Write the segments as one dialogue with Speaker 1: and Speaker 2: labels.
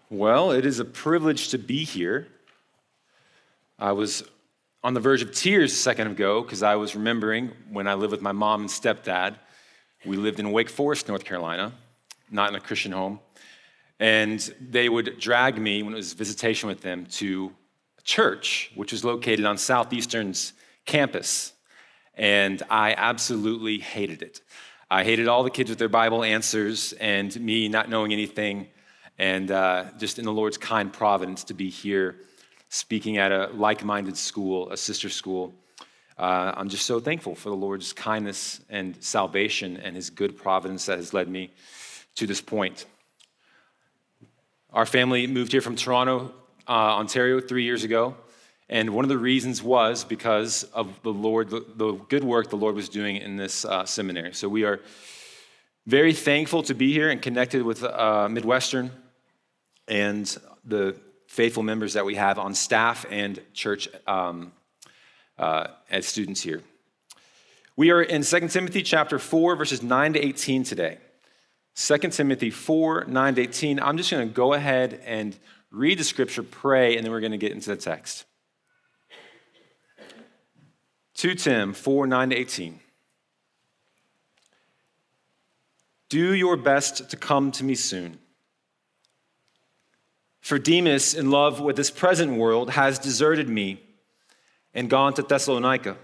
Speaker 1: Well, it is a privilege to be here. I was on the verge of tears a second ago because I was remembering when I lived with my mom and stepdad. We lived in Wake Forest, North Carolina, not in a Christian home. And they would drag me, when it was visitation with them, to a church, which was located on Southeastern's campus. And I absolutely hated it. I hated all the kids with their Bible answers and me not knowing anything. And just in the Lord's kind providence to be here speaking at a like-minded school, a sister school. I'm just so thankful for the Lord's kindness and salvation and his good providence that has led me to this point. Our family moved here from Toronto, Ontario 3 years ago. And one of the reasons was because of the good work the Lord was doing in this seminary. So we are very thankful to be here and connected with Midwestern and the faithful members that we have on staff and church as students here. We are in 2 Timothy chapter 4, verses 9 to 18 today. 2 Timothy 4, 9 to 18. I'm just going to go ahead and read the scripture, pray, and then we're going to get into the text. 2 Tim 4, 9 to 18. Do your best to come to me soon. For Demas, in love with this present world, has deserted me and gone to Thessalonica.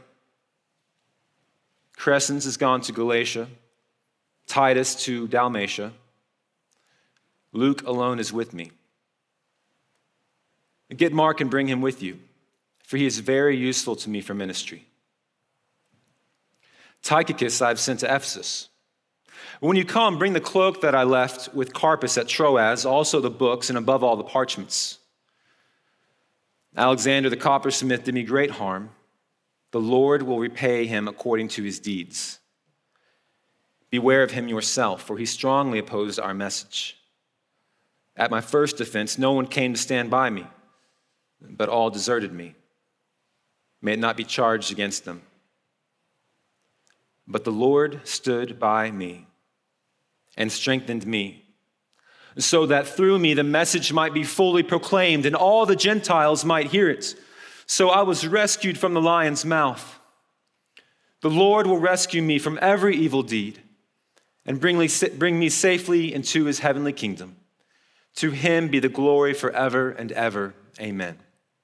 Speaker 1: Crescens has gone to Galatia, Titus to Dalmatia. Luke alone is with me. Get Mark and bring him with you, for he is very useful to me for ministry. Tychicus I have sent to Ephesus. When you come, bring the cloak that I left with Carpus at Troas, also the books, and above all the parchments. Alexander the coppersmith did me great harm. The Lord will repay him according to his deeds. Beware of him yourself, for he strongly opposed our message. At my first defense, no one came to stand by me, but all deserted me. May it not be charged against them. But the Lord stood by me and strengthened me, so that through me the message might be fully proclaimed and all the Gentiles might hear it. So I was rescued from the lion's mouth. The Lord will rescue me from every evil deed and bring me safely into his heavenly kingdom. To him be the glory forever and ever. Amen.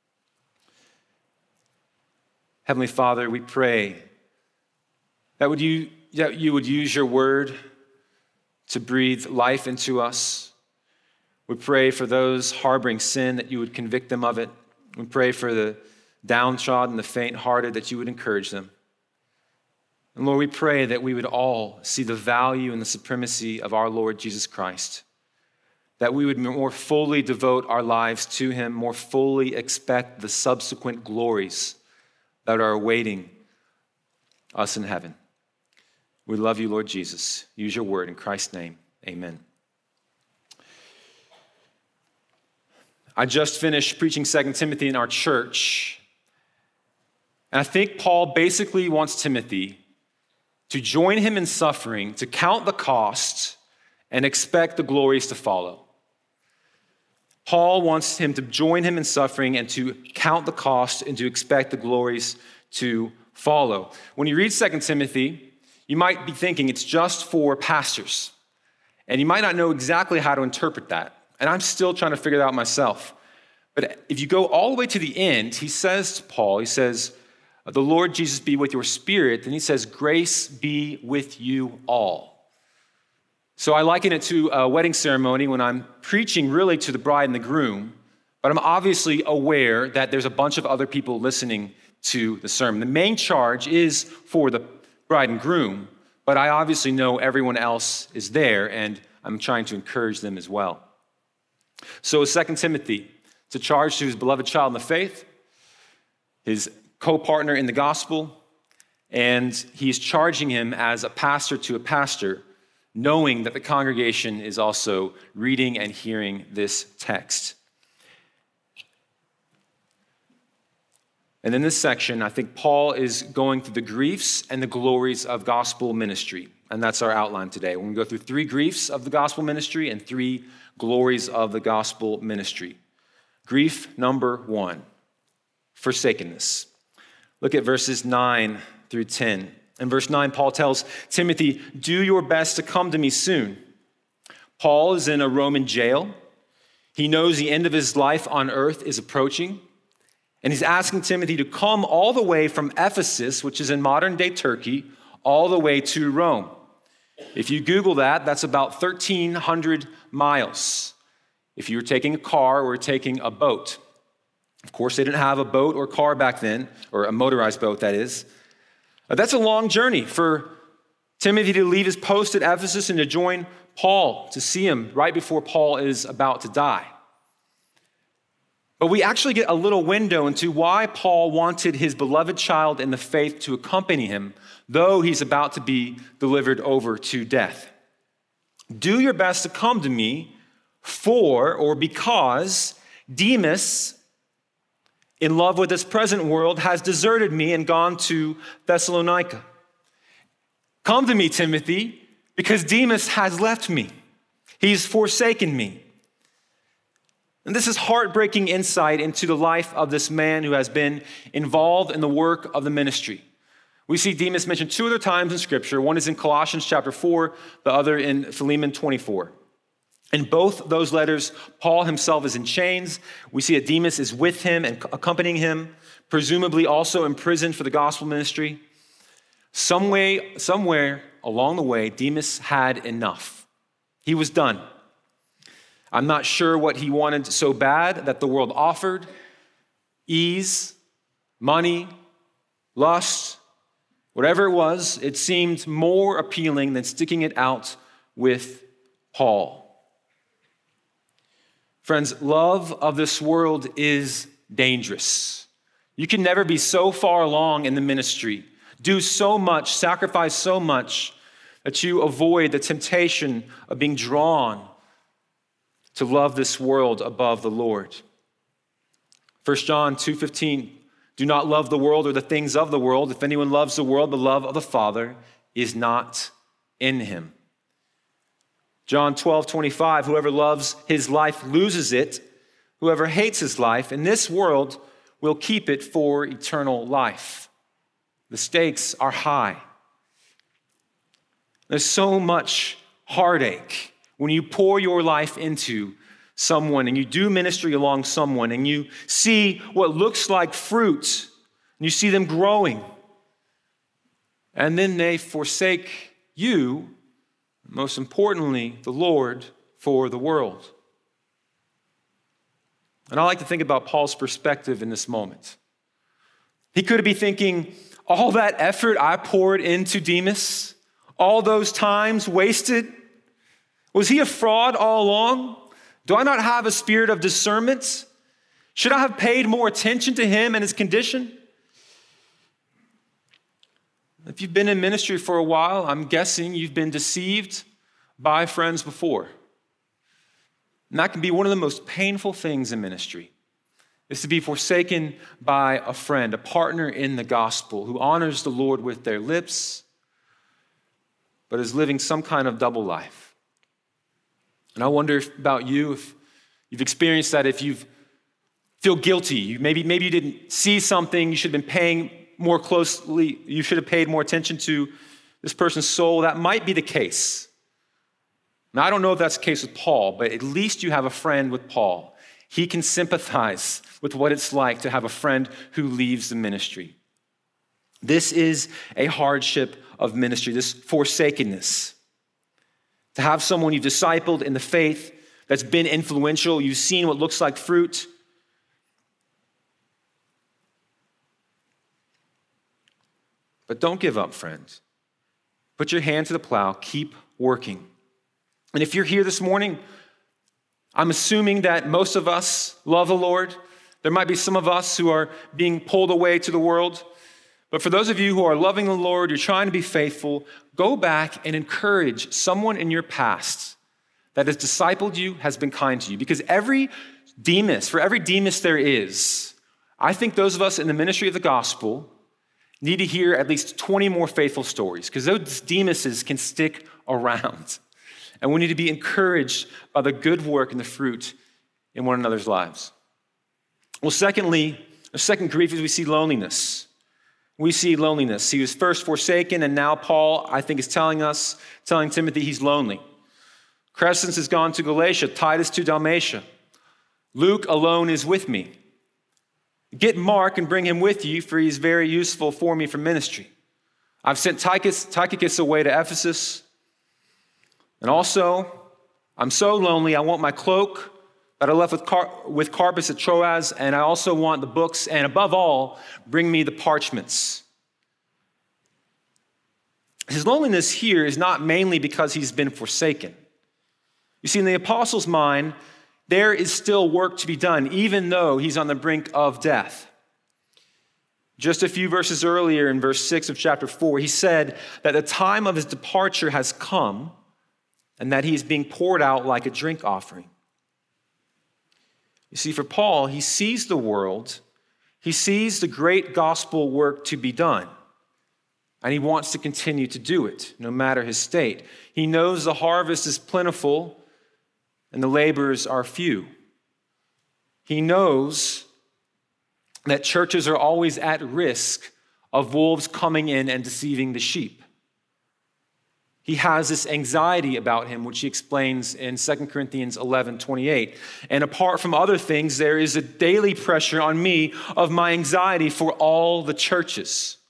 Speaker 1: Heavenly Father, we pray that you would use your word to breathe life into us. We pray for those harboring sin, that you would convict them of it. We pray for the downtrodden, the faint-hearted, that you would encourage them. And Lord, we pray that we would all see the value and the supremacy of our Lord Jesus Christ, that we would more fully devote our lives to him, more fully expect the subsequent glories that are awaiting us in heaven. We love you, Lord Jesus. Use your word in Christ's name. Amen. I just finished preaching 2 Timothy in our church. And I think Paul basically wants Timothy to join him in suffering, to count the cost, and expect the glories to follow. Paul wants him to join him in suffering and to count the cost and to expect the glories to follow. When you read 2 Timothy, you might be thinking it's just for pastors, and you might not know exactly how to interpret that. And I'm still trying to figure that out myself. But if you go all the way to the end, he says to Paul, he says, the Lord Jesus be with your spirit. Then he says, grace be with you all. So I liken it to a wedding ceremony when I'm preaching really to the bride and the groom, but I'm obviously aware that there's a bunch of other people listening to the sermon. The main charge is for the bride and groom, but I obviously know everyone else is there, and I'm trying to encourage them as well. So 2 Timothy, it's a charge to his beloved child in the faith, his co-partner in the gospel, and he's charging him as a pastor to a pastor, knowing that the congregation is also reading and hearing this text. And in this section, I think Paul is going through the griefs and the glories of gospel ministry. And that's our outline today. We're going to go through 3 griefs of the gospel ministry and 3 glories of the gospel ministry. Grief number 1, forsakenness. Look at verses 9 through 10. In verse 9, Paul tells Timothy, do your best to come to me soon. Paul is in a Roman jail. He knows the end of his life on earth is approaching. And he's asking Timothy to come all the way from Ephesus, which is in modern-day Turkey, all the way to Rome. If you Google that, that's about 1,300 miles. If you were taking a car or taking a boat. Of course, they didn't have a boat or car back then, or a motorized boat, that is. That's a long journey for Timothy to leave his post at Ephesus and to join Paul, to see him right before Paul is about to die. But we actually get a little window into why Paul wanted his beloved child in the faith to accompany him, though he's about to be delivered over to death. Do your best to come to me because Demas, in love with this present world, has deserted me and gone to Thessalonica. Come to me, Timothy, because Demas has left me. He's forsaken me. And this is heartbreaking insight into the life of this man who has been involved in the work of the ministry. We see Demas mentioned 2 other times in Scripture. One is in Colossians chapter 4, the other in Philemon 24. In both those letters, Paul himself is in chains. We see that Demas is with him and accompanying him, presumably also imprisoned for the gospel ministry. Somewhere along the way, Demas had enough. He was done. I'm not sure what he wanted so bad that the world offered. Ease, money, lust, whatever it was, it seemed more appealing than sticking it out with Paul. Friends, love of this world is dangerous. You can never be so far along in the ministry, do so much, sacrifice so much, that you avoid the temptation of being drawn to love this world above the Lord. 1 John 2:15, do not love the world or the things of the world. If anyone loves the world, the love of the Father is not in him. John 12:25, whoever loves his life loses it. Whoever hates his life in this world will keep it for eternal life. The stakes are high. There's so much heartache when you pour your life into someone and you do ministry along someone and you see what looks like fruit and you see them growing. And then they forsake you, most importantly, the Lord, for the world. And I like to think about Paul's perspective in this moment. He could be thinking, all that effort I poured into Demas, all those times wasted, was he a fraud all along? Do I not have a spirit of discernment? Should I have paid more attention to him and his condition? If you've been in ministry for a while, I'm guessing you've been deceived by friends before. And that can be one of the most painful things in ministry, is to be forsaken by a friend, a partner in the gospel who honors the Lord with their lips, but is living some kind of double life. And I wonder about you, if you've experienced that, if you feel guilty, maybe you didn't see something, you should have been paying more closely, you should have paid more attention to this person's soul. That might be the case. Now, I don't know if that's the case with Paul, but at least you have a friend with Paul. He can sympathize with what it's like to have a friend who leaves the ministry. This is a hardship of ministry, this forsakenness. To have someone you've discipled in the faith that's been influential, you've seen what looks like fruit. But don't give up, friends. Put your hand to the plow, keep working. And if you're here this morning, I'm assuming that most of us love the Lord. There might be some of us who are being pulled away to the world. But for those of you who are loving the Lord, you're trying to be faithful, go back and encourage someone in your past that has discipled you, has been kind to you. Because for every Demas there is, I think those of us in the ministry of the gospel need to hear at least 20 more faithful stories, because those Demases can stick around. And we need to be encouraged by the good work and the fruit in one another's lives. Well, secondly, the second grief is we see loneliness. We see loneliness. He was first forsaken, and now Paul, I think, is telling Timothy he's lonely. Crescens has gone to Galatia, Titus to Dalmatia. Luke alone is with me. Get Mark and bring him with you, for he's very useful for me for ministry. I've sent Tychicus away to Ephesus. And also, I'm so lonely, I want my cloak that I left with Carpus at Troas, and I also want the books, and above all, bring me the parchments. His loneliness here is not mainly because he's been forsaken. You see, in the apostle's mind, there is still work to be done, even though he's on the brink of death. Just a few verses earlier in verse 6 of chapter 4, he said that the time of his departure has come and that he is being poured out like a drink offering. You see, for Paul, he sees the world, he sees the great gospel work to be done, and he wants to continue to do it, no matter his state. He knows the harvest is plentiful and the laborers are few. He knows that churches are always at risk of wolves coming in and deceiving the sheep. He has this anxiety about him, which he explains in 2 Corinthians 11:28. And apart from other things, there is a daily pressure on me of my anxiety for all the churches.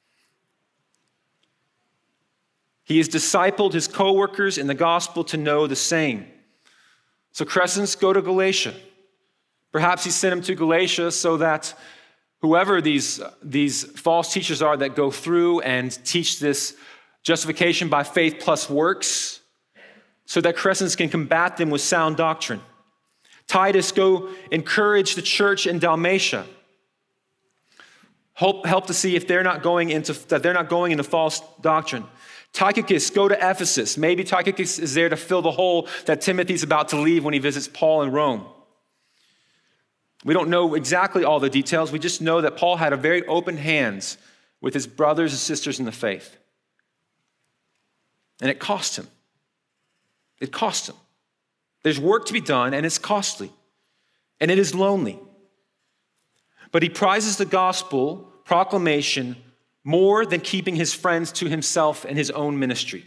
Speaker 1: He has discipled his co-workers in the gospel to know the same. So Crescens, go to Galatia. Perhaps he sent him to Galatia so that whoever these false teachers are that go through and teach this justification by faith plus works, so that Crescens can combat them with sound doctrine. Titus, go encourage the church in Dalmatia. Help to see if they're not going into false doctrine. Tychicus, go to Ephesus. Maybe Tychicus is there to fill the hole that Timothy's about to leave when he visits Paul in Rome. We don't know exactly all the details. We just know that Paul had a very open hands with his brothers and sisters in the faith. And it cost him. It cost him. There's work to be done, and it's costly. And it is lonely. But he prizes the gospel proclamation more than keeping his friends to himself and his own ministry.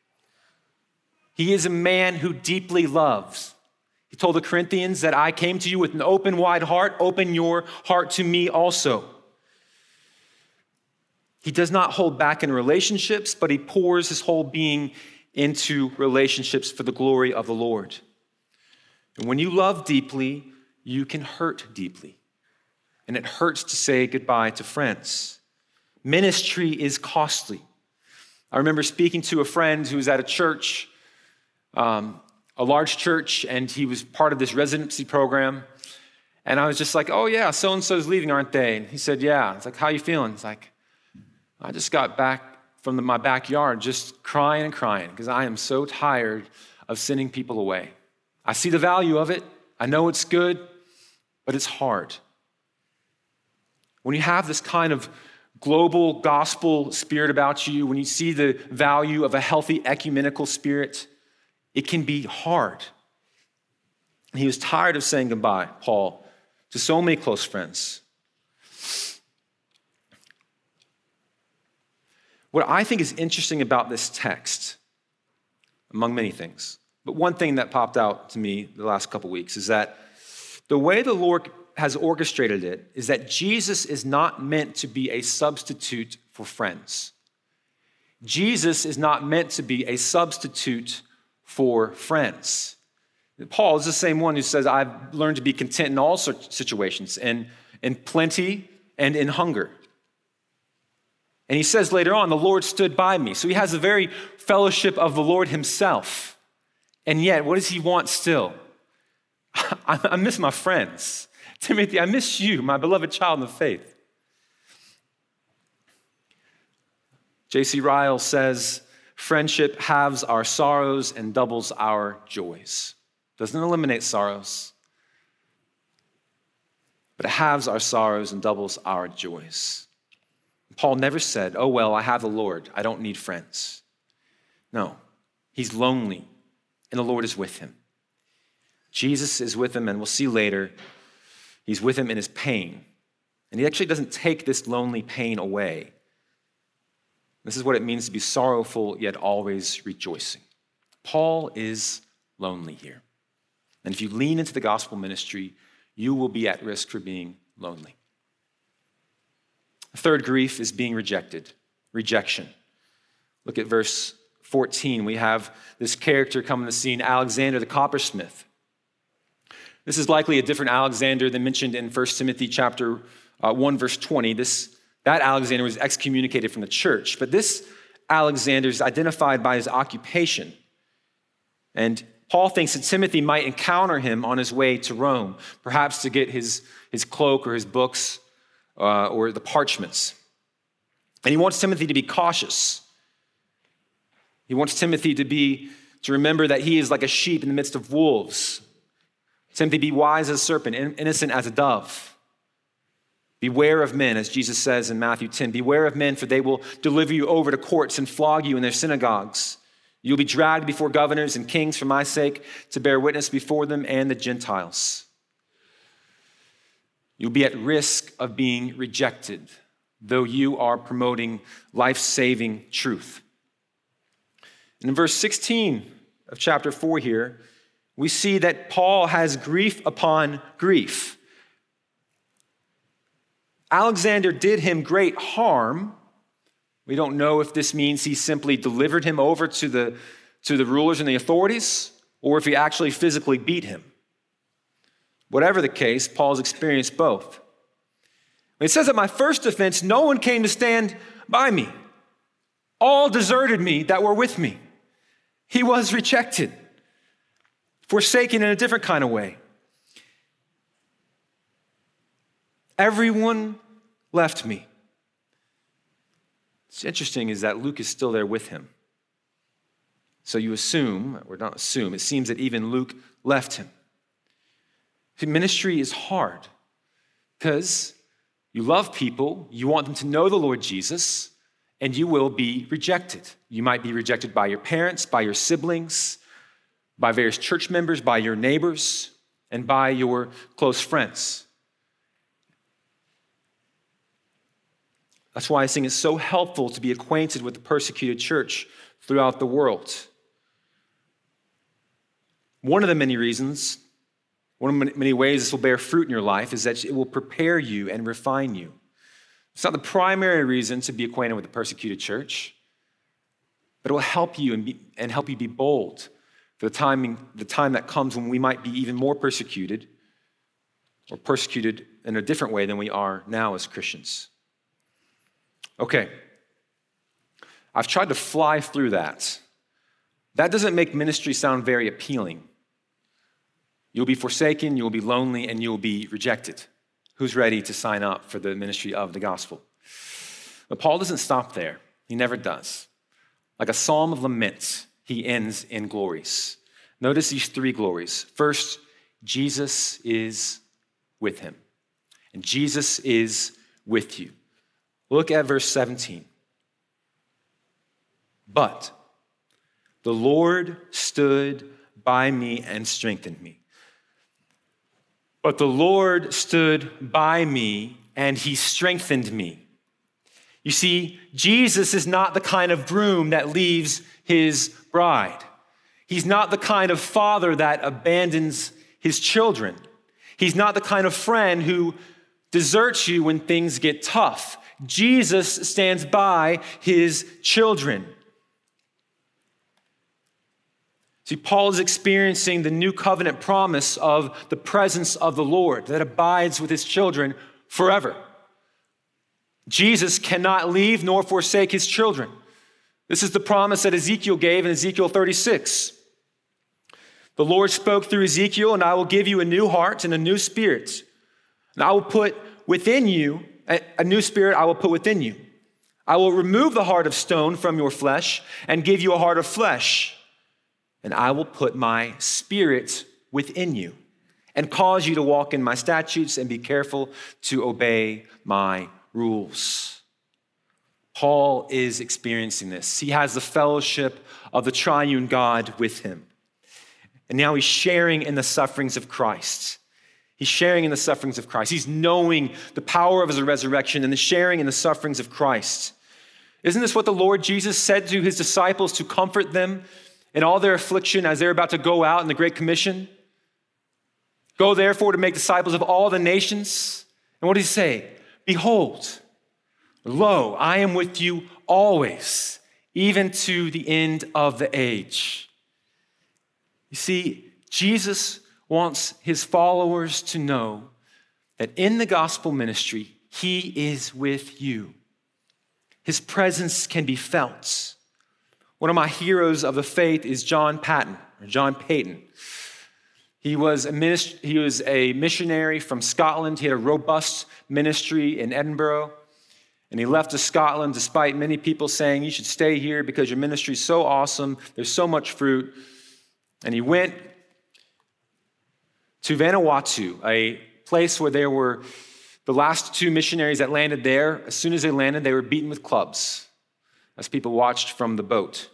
Speaker 1: He is a man who deeply loves. He told the Corinthians that I came to you with an open, wide heart. Open your heart to me also. He does not hold back in relationships, but he pours his whole being into relationships for the glory of the Lord. And when you love deeply, you can hurt deeply. And it hurts to say goodbye to friends. Ministry is costly. I remember speaking to a friend who was at a church, a large church, and he was part of this residency program. And I was just like, oh yeah, so-and-so's leaving, aren't they? And he said, yeah. It's like, how are you feeling? It's like, I just got back from my backyard just crying and crying because I am so tired of sending people away. I see the value of it. I know it's good, but it's hard. When you have this kind of global gospel spirit about you, when you see the value of a healthy ecumenical spirit, it can be hard. And he was tired of saying goodbye, Paul, to so many close friends. What I think is interesting about this text, among many things, but one thing that popped out to me the last couple weeks is that the way the Lord has orchestrated it is that Jesus is not meant to be a substitute for friends. Jesus is not meant to be a substitute for friends. Paul is the same one who says, I've learned to be content in all situations, in plenty and in hunger. And he says later on, the Lord stood by me. So he has the very fellowship of the Lord himself. And yet, what does he want still? I miss my friends. Timothy, I miss you, my beloved child in the faith. J.C. Ryle says, friendship halves our sorrows and doubles our joys. Doesn't eliminate sorrows, but it halves our sorrows and doubles our joys. Paul never said, oh, well, I have the Lord. I don't need friends. No, he's lonely. and the Lord is with him. Jesus is with him, and we'll see later, he's with him in his pain. And he actually doesn't take this lonely pain away. This is what it means to be sorrowful, yet always rejoicing. Paul is lonely here. And if you lean into the gospel ministry, you will be at risk for being lonely. The third grief is being rejected, rejection. Look at verse 14. We have this character come on the scene, Alexander the coppersmith. This is likely a different Alexander than mentioned in 1 Timothy chapter 1, verse 20. That Alexander was excommunicated from the church, but this Alexander is identified by his occupation. And Paul thinks that Timothy might encounter him on his way to Rome, perhaps to get his cloak or his books or the parchments. And he wants Timothy to be cautious. He wants Timothy to remember that he is like a sheep in the midst of wolves. Timothy, be wise as a serpent, innocent as a dove. Beware of men, as Jesus says in Matthew 10. Beware of men, for they will deliver you over to courts and flog you in their synagogues. You'll be dragged before governors and kings for my sake to bear witness before them and the Gentiles. You'll be at risk of being rejected, though you are promoting life-saving truth. And in verse 16 of chapter 4 here, we see that Paul has grief upon grief. Alexander did him great harm. We don't know if this means he simply delivered him over to the rulers and the authorities, or if he actually physically beat him. Whatever the case, Paul's experienced both. It says, at my first offense, no one came to stand by me. All deserted me that were with me. He was rejected, forsaken in a different kind of way. Everyone left me. What's interesting is that Luke is still there with him. So you assume, or not assume, it seems that even Luke left him. Ministry is hard because you love people, you want them to know the Lord Jesus, and you will be rejected. You might be rejected by your parents, by your siblings, by various church members, by your neighbors, and by your close friends. That's why I think it's so helpful to be acquainted with the persecuted church throughout the world. One of the many reasons, one of the many ways this will bear fruit in your life is that it will prepare you and refine you. It's not the primary reason to be acquainted with the persecuted church, but it will help you and help you be bold for the time that comes when we might be even more persecuted, or persecuted in a different way than we are now as Christians. Okay, I've tried to fly through that. That doesn't make ministry sound very appealing. You'll be forsaken, you'll be lonely, and you'll be rejected. Who's ready to sign up for the ministry of the gospel? But Paul doesn't stop there. He never does. Like a psalm of lament, he ends in glories. Notice these three glories. First, Jesus is with him. And Jesus is with you. Look at verse 17. But the Lord stood by me and strengthened me. But the Lord stood by me and he strengthened me. You see, Jesus is not the kind of groom that leaves his bride. He's not the kind of father that abandons his children. He's not the kind of friend who deserts you when things get tough. Jesus stands by his children. See, Paul is experiencing the new covenant promise of the presence of the Lord that abides with his children forever. Jesus cannot leave nor forsake his children. This is the promise that Ezekiel gave in Ezekiel 36. The Lord spoke through Ezekiel, and I will give you a new heart and a new spirit. And I will put within you a new spirit I will put within you. I will remove the heart of stone from your flesh and give you a heart of flesh. And I will put my spirit within you and cause you to walk in my statutes and be careful to obey my rules. Paul is experiencing this. He has the fellowship of the triune God with him. And now he's sharing in the sufferings of Christ. He's sharing in the sufferings of Christ. He's knowing the power of his resurrection and the sharing in the sufferings of Christ. Isn't this what the Lord Jesus said to his disciples to comfort them in all their affliction as they're about to go out in the Great Commission? Go therefore to make disciples of all the nations. And what did he say? Behold, lo, I am with you always, even to the end of the age. You see, Jesus wants his followers to know that in the gospel ministry, he is with you. His presence can be felt. One of my heroes of the faith is John Paton. He was a missionary from Scotland. He had a robust ministry in Edinburgh. And he left to Scotland despite many people saying, you should stay here because your ministry is so awesome. There's so much fruit. And he went to Vanuatu, a place where there were the last two missionaries that landed there. As soon as they landed, they were beaten with clubs as people watched from the boat.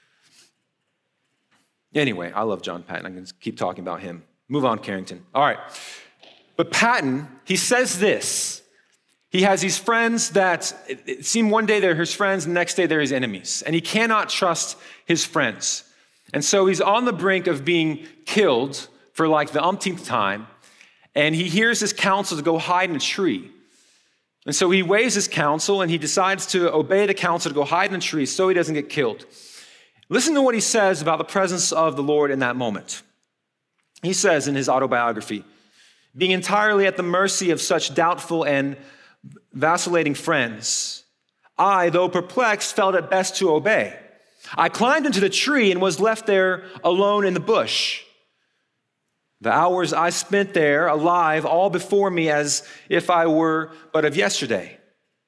Speaker 1: Anyway, I love John Paton. I can keep talking about him. Move on, Carrington. All right. But Paton, he says this. He has these friends that it seemed one day they're his friends, and the next day they're his enemies. And he cannot trust his friends. And so he's on the brink of being killed for like the umpteenth time. And he hears his counsel to go hide in a tree. And so he weighs his counsel and he decides to obey the counsel to go hide in a tree so he doesn't get killed. Listen to what he says about the presence of the Lord in that moment. He says in his autobiography, being entirely at the mercy of such doubtful and vacillating friends, I, though perplexed, felt it best to obey. I climbed into the tree and was left there alone in the bush. The hours I spent there alive, all before me as if I were but of yesterday.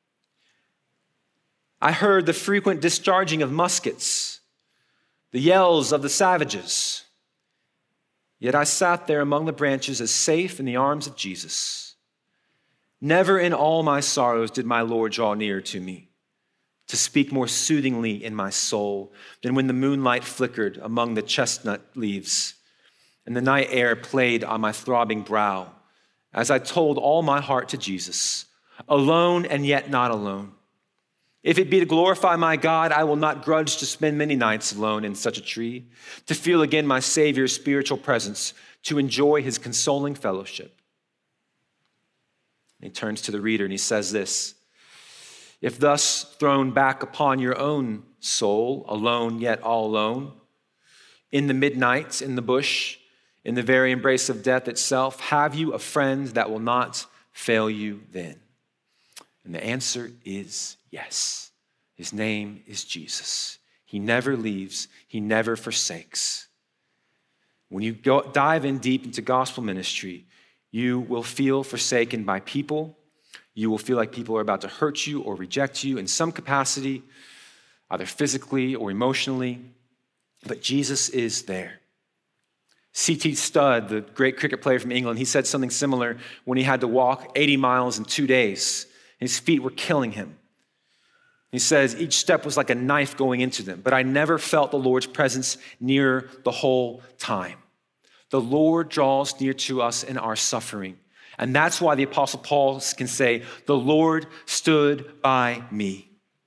Speaker 1: I heard the frequent discharging of muskets, the yells of the savages. Yet I sat there among the branches as safe in the arms of Jesus. Never in all my sorrows did my Lord draw near to me, to speak more soothingly in my soul than when the moonlight flickered among the chestnut leaves and the night air played on my throbbing brow as I told all my heart to Jesus, alone and yet not alone. If it be to glorify my God, I will not grudge to spend many nights alone in such a tree, to feel again my Savior's spiritual presence, to enjoy his consoling fellowship. And he turns to the reader and he says this, if thus thrown back upon your own soul, alone yet all alone, in the midnight, in the bush, in the very embrace of death itself, have you a friend that will not fail you then? And the answer is yes. His name is Jesus. He never leaves. He never forsakes. When you dive in deep into gospel ministry, you will feel forsaken by people. You will feel like people are about to hurt you or reject you in some capacity, either physically or emotionally. But Jesus is there. C.T. Studd, the great cricket player from England, he said something similar when he had to walk 80 miles in 2 days. His feet were killing him. He says, each step was like a knife going into them, but I never felt the Lord's presence near the whole time. The Lord draws near to us in our suffering. And that's why the Apostle Paul can say, the Lord stood by me.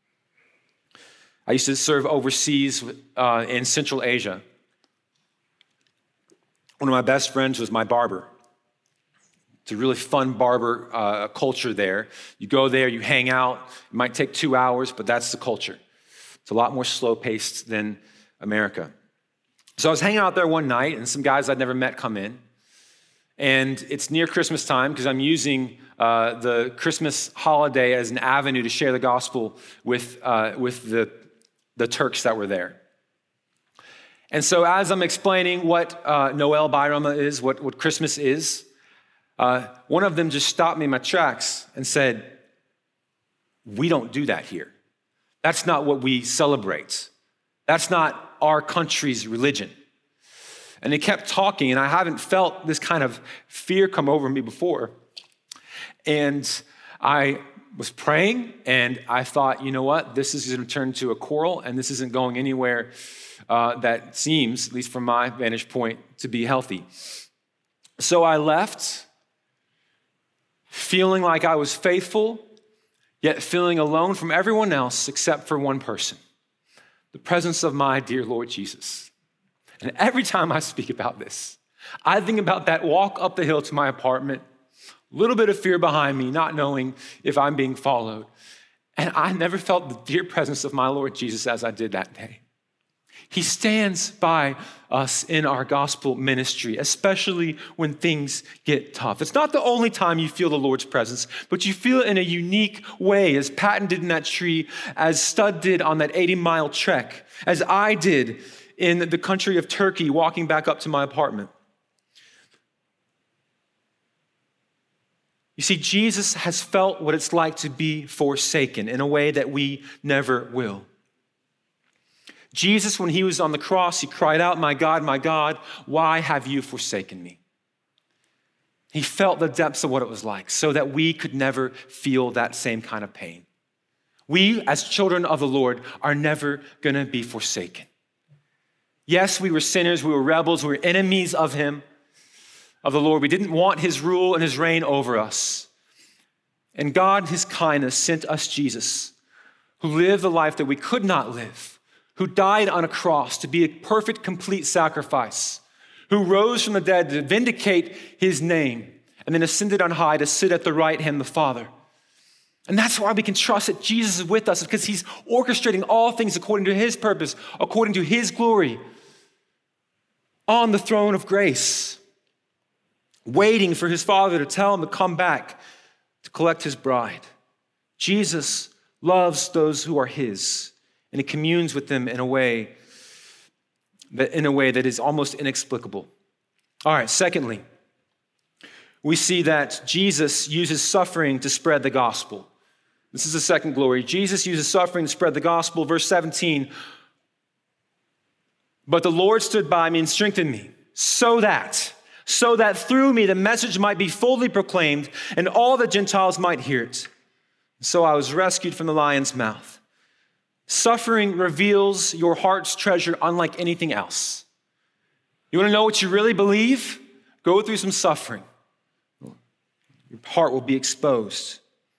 Speaker 1: I used to serve overseas in Central Asia. One of my best friends was my barber. It's a really fun barber culture there. You go there, you hang out. It might take 2 hours, but that's the culture. It's a lot more slow-paced than America. So I was hanging out there one night, and some guys I'd never met come in. And it's near Christmas time because I'm using the Christmas holiday as an avenue to share the gospel with the Turks that were there. And so as I'm explaining what Noel Bayrama is, what Christmas is, one of them just stopped me in my tracks and said, we don't do that here. That's not what we celebrate. That's not our country's religion. And he kept talking, and I haven't felt this kind of fear come over me before. And I was praying, and I thought, you know what? This is going to turn into a quarrel, and this isn't going anywhere that seems, at least from my vantage point, to be healthy. So I left, feeling like I was faithful, yet feeling alone from everyone else except for one person, the presence of my dear Lord Jesus. And every time I speak about this, I think about that walk up the hill to my apartment, a little bit of fear behind me, not knowing if I'm being followed. And I never felt the dear presence of my Lord Jesus as I did that day. He stands by us in our gospel ministry, especially when things get tough. It's not the only time you feel the Lord's presence, but you feel it in a unique way, as Patton did in that tree, as Stud did on that 80-mile trek, as I did in the country of Turkey walking back up to my apartment. You see, Jesus has felt what it's like to be forsaken in a way that we never will. Jesus, when he was on the cross, he cried out, my God, why have you forsaken me?" He felt the depths of what it was like so that we could never feel that same kind of pain. We, as children of the Lord, are never going to be forsaken. Yes, we were sinners, we were rebels, we were enemies of him, of the Lord. We didn't want his rule and his reign over us. And God, in his kindness, sent us Jesus, who lived the life that we could not live, who died on a cross to be a perfect, complete sacrifice, who rose from the dead to vindicate his name, and then ascended on high to sit at the right hand of the Father. And that's why we can trust that Jesus is with us, because he's orchestrating all things according to his purpose, according to his glory, on the throne of grace, waiting for his Father to tell him to come back to collect his bride. Jesus loves those who are his, and he communes with them in a way that is almost inexplicable. All right, secondly, we see that Jesus uses suffering to spread the gospel. This is the second glory. Jesus uses suffering to spread the gospel. Verse 17, "But the Lord stood by me and strengthened me, so that through me the message might be fully proclaimed and all the Gentiles might hear it. So I was rescued from the lion's mouth." Suffering reveals your heart's treasure unlike anything else. You want to know what you really believe? Go through some suffering. Your heart will be exposed.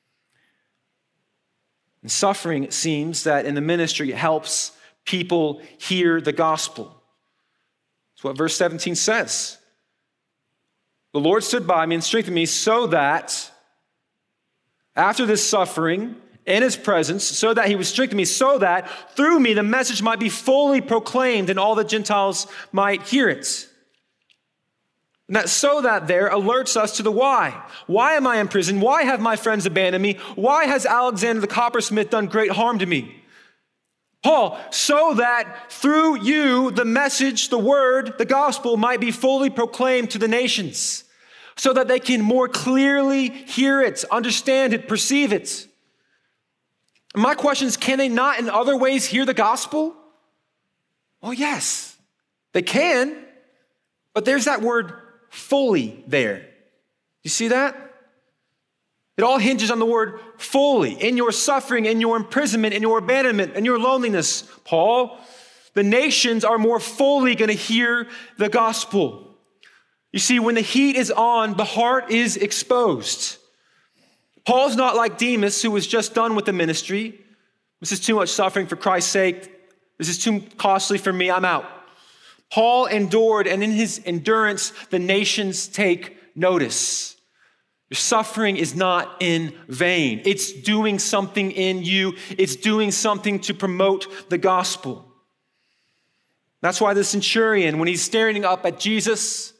Speaker 1: And suffering, it seems, that in the ministry helps people hear the gospel. That's what verse 17 says. "The Lord stood by me and strengthened me so that after this suffering, in his presence, so that he would strengthen me, so that through me the message might be fully proclaimed and all the Gentiles might hear it." And that "so that" there alerts us to the why. Why am I in prison? Why have my friends abandoned me? Why has Alexander the coppersmith done great harm to me? Paul, so that through you the message, the word, the gospel might be fully proclaimed to the nations, so that they can more clearly hear it, understand it, perceive it. My question is, can they not in other ways hear the gospel? Well, yes, they can, but there's that word "fully" there. You see that? It all hinges on the word "fully." In your suffering, in your imprisonment, in your abandonment, in your loneliness, Paul, the nations are more fully going to hear the gospel. You see, when the heat is on, the heart is exposed. Paul's not like Demas, who was just done with the ministry. "This is too much suffering for Christ's sake. This is too costly for me. I'm out." Paul endured, and in his endurance, the nations take notice. Your suffering is not in vain. It's doing something in you. It's doing something to promote the gospel. That's why the centurion, when he's staring up at Jesus,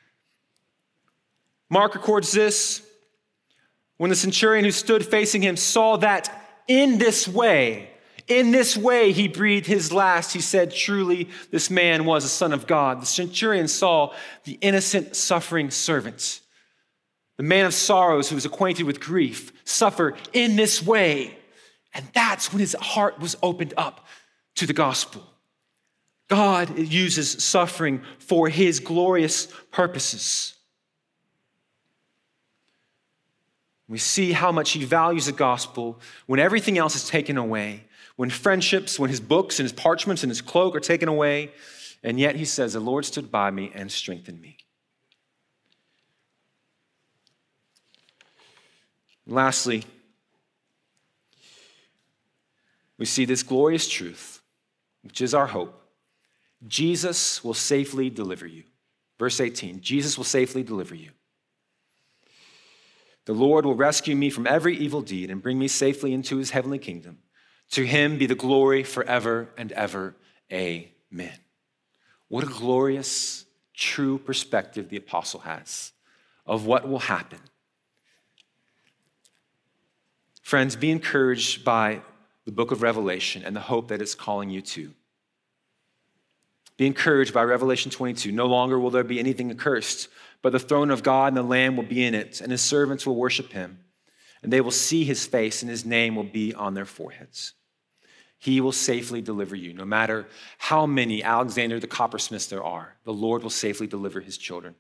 Speaker 1: Mark records this, when the centurion who stood facing him saw that in this way he breathed his last, he said, "Truly, this man was a son of God." The centurion saw the innocent, suffering servant, the man of sorrows who was acquainted with grief, suffer in this way. And that's when his heart was opened up to the gospel. God uses suffering for his glorious purposes. We see how much he values the gospel when everything else is taken away, when friendships, when his books and his parchments and his cloak are taken away. And yet he says, the Lord stood by me and strengthened me. And lastly, we see this glorious truth, which is our hope. Jesus will safely deliver you. Verse 18, Jesus will safely deliver you. The Lord will rescue me from every evil deed and bring me safely into his heavenly kingdom. To him be the glory forever and ever. Amen. What a glorious, true perspective the apostle has of what will happen. Friends, be encouraged by the book of Revelation and the hope that it's calling you to. Be encouraged by Revelation 22. No longer will there be anything accursed, but the throne of God and the Lamb will be in it, and his servants will worship him, and they will see his face, and his name will be on their foreheads. He will safely deliver you. No matter how many Alexander the coppersmiths there are, the Lord will safely deliver his children.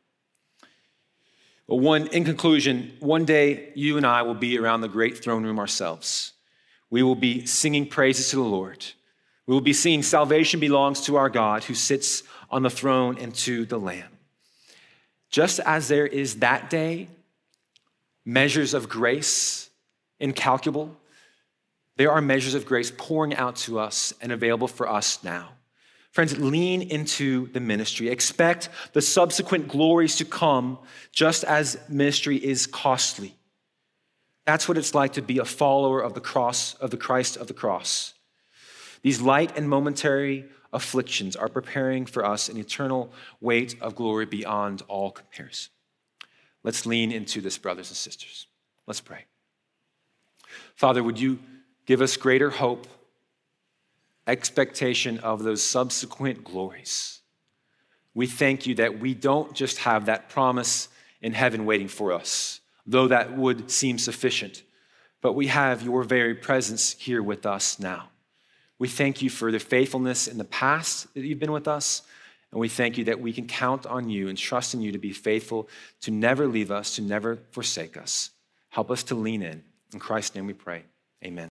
Speaker 1: Well, in conclusion, one day you and I will be around the great throne room ourselves. We will be singing praises to the Lord. We will be singing salvation belongs to our God who sits on the throne and to the Lamb. Just as there is that day measures of grace incalculable, there are measures of grace pouring out to us and available for us now. Friends, lean into the ministry. Expect the subsequent glories to come just as ministry is costly. That's what it's like to be a follower of the cross, of the Christ of the cross. These light and momentary afflictions are preparing for us an eternal weight of glory beyond all comparison. Let's lean into this, brothers and sisters. Let's pray. Father, would you give us greater hope, expectation of those subsequent glories. We thank you that we don't just have that promise in heaven waiting for us, though that would seem sufficient, but we have your very presence here with us now. We thank you for the faithfulness in the past that you've been with us, and we thank you that we can count on you and trust in you to be faithful, to never leave us, to never forsake us. Help us to lean in. In Christ's name we pray. Amen.